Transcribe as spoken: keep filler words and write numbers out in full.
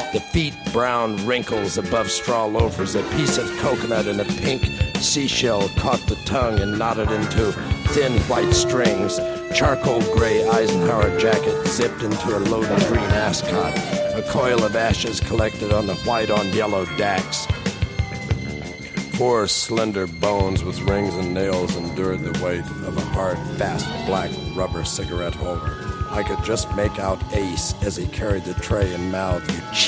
The feet brown wrinkles above straw loafers. A piece of coconut and a pink seashell caught the tongue and knotted into thin white strings. Charcoal gray Eisenhower jacket zipped into a loaded green ascot. A coil of ashes collected on the white on yellow dacks. Four slender bones with rings and nails endured the weight of a hard, fast black rubber cigarette holder. I could just make out Ace as he carried the tray and mouthed, "You